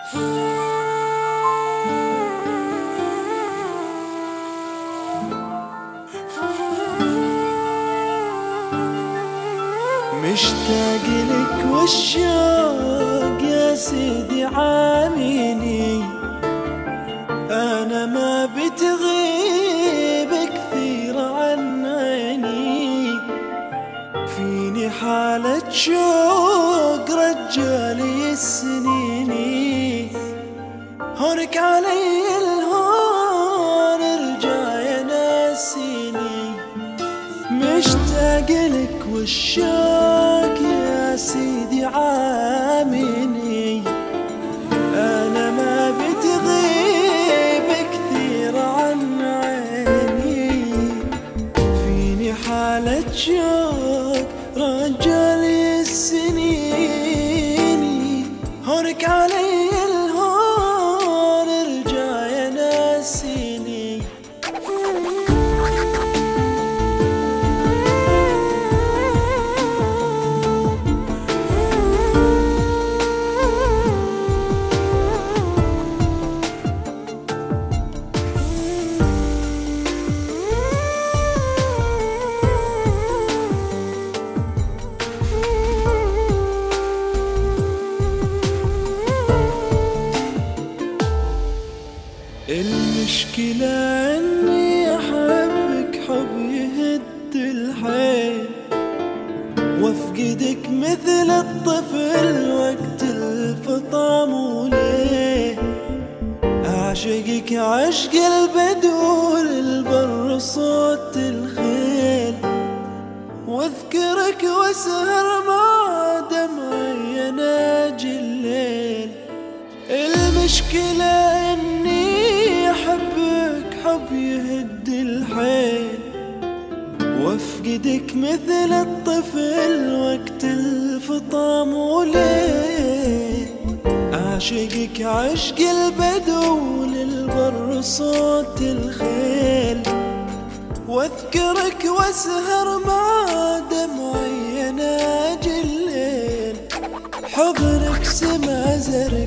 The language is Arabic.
مشتاق لك والشوق يا سيدي عاميني، أنا ما بتغيب كثير عن عيني، فيني حالة شوق رجالي السنيني، هونك علي الهون ارجع يا ناسيني. مشتاق لك والشوق يا سيدي عاميني، أنا ما بتغيب كثير عن عيني، فيني حالة شوق رجالي السنيني، هونك علي الهون ارجع يا ناسيني. المشكلة اني احبك حب يهد الحيل، وافقدك مثل الطفل وقت الفطام وليه، اعشقك عشق البدو للبر صوت الخيل، واذكرك واسهر مع دمعي يناجي الليل. المشكلة اني احبك حب يهد الحيل، وافقدك مثل الطفل وقت الفطام وليه، اعشقك عشق البدو للبر صوت الخيل، واذكرك واسهر مع دمعي يناجي الليل. حضنك سما زرق